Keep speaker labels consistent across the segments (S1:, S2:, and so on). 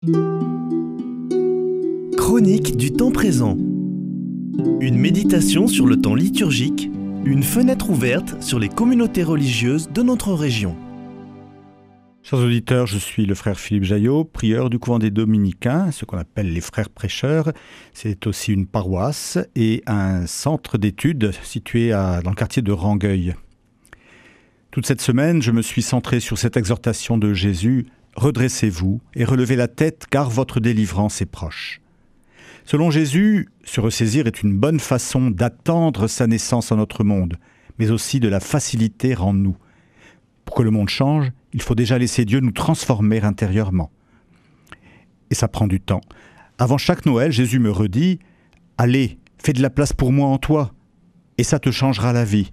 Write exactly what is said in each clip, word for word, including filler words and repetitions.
S1: Chronique du temps présent. Une méditation sur le temps liturgique, une fenêtre ouverte sur les communautés religieuses de notre région.
S2: Chers auditeurs, je suis le frère Philippe Jaillot, prieur du couvent des Dominicains, ce qu'on appelle les frères prêcheurs. C'est aussi une paroisse et un centre d'études situé à, dans le quartier de Rangueil. Toute cette semaine, je me suis centré sur cette exhortation de Jésus « Redressez-vous et relevez la tête car votre délivrance est proche ». Selon Jésus, se ressaisir est une bonne façon d'attendre sa naissance en notre monde, mais aussi de la faciliter en nous. Pour que le monde change, il faut déjà laisser Dieu nous transformer intérieurement. Et ça prend du temps. Avant chaque Noël, Jésus me redit « Allez, fais de la place pour moi en toi, et ça te changera la vie. »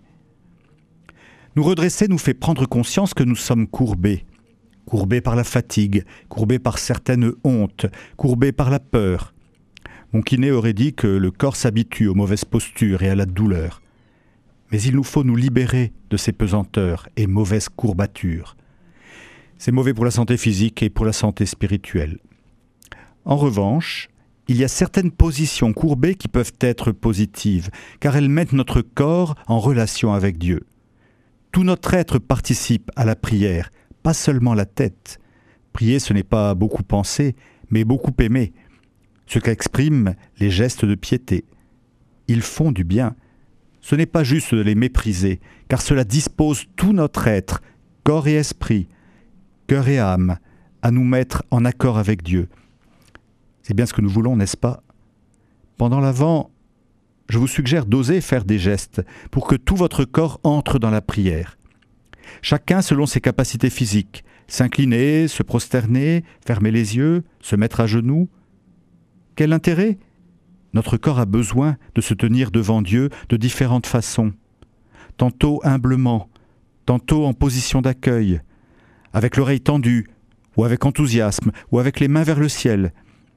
S2: Nous redresser nous fait prendre conscience que nous sommes courbés. Courbés par la fatigue, courbés par certaines hontes, courbés par la peur. Mon kiné aurait dit que le corps s'habitue aux mauvaises postures et à la douleur. Mais il nous faut nous libérer de ces pesanteurs et mauvaises courbatures. C'est mauvais pour la santé physique et pour la santé spirituelle. En revanche, il y a certaines positions courbées qui peuvent être positives, car elles mettent notre corps en relation avec Dieu. Tout notre être participe à la prière, pas seulement la tête. Prier, ce n'est pas beaucoup penser, mais beaucoup aimer. Ce qu'expriment les gestes de piété. Ils font du bien. Ce n'est pas juste de les mépriser, car cela dispose tout notre être, corps et esprit, cœur et âme, à nous mettre en accord avec Dieu. C'est bien ce que nous voulons, n'est-ce pas? Pendant l'Avent, je vous suggère d'oser faire des gestes pour que tout votre corps entre dans la prière. Chacun selon ses capacités physiques, s'incliner, se prosterner, fermer les yeux, se mettre à genoux. Quel intérêt? Notre corps a besoin de se tenir devant Dieu de différentes façons. Tantôt humblement, tantôt en position d'accueil, avec l'oreille tendue, ou avec enthousiasme, ou avec les mains vers le ciel.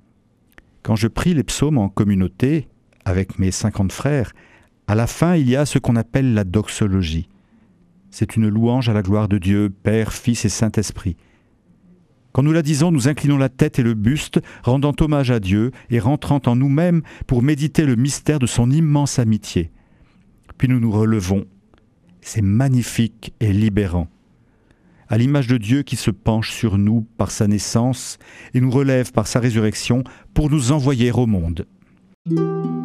S2: Quand je prie les psaumes en communauté, avec mes cinquante frères, à la fin il y a ce qu'on appelle la doxologie. C'est une louange à la gloire de Dieu, Père, Fils et Saint-Esprit. Quand nous la disons, nous inclinons la tête et le buste, rendant hommage à Dieu et rentrant en nous-mêmes pour méditer le mystère de son immense amitié. Puis nous nous relevons. C'est magnifique et libérant. À l'image de Dieu qui se penche sur nous par sa naissance et nous relève par sa résurrection pour nous envoyer au monde.